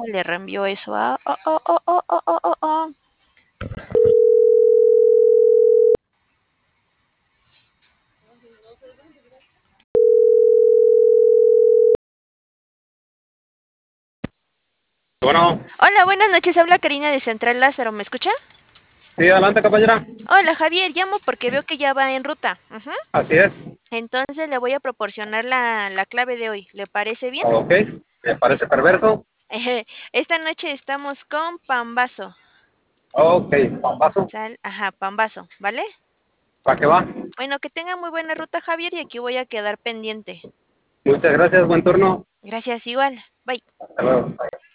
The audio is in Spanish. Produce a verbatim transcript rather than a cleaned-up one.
déjale reenvío eso a... Oh, oh, oh, oh, oh, oh, oh, oh. Bueno, Hola, buenas noches. Habla Karina de Central Lázaro. ¿Me escucha? sí, adelante, compañera. Hola, Javier. Llamo porque veo que ya va en ruta. Ujú. Así es. Entonces le voy a proporcionar la, la clave de hoy. ¿Le parece bien? Ok, me parece perverso. Esta noche estamos con Pambazo. Ok, papazo, Sal, ajá, Pambazo, ¿vale? ¿para qué va? Bueno, que tenga muy buena ruta, Javier, y aquí voy a quedar pendiente. Muchas gracias, buen turno. Gracias, igual. Bye. Hasta luego.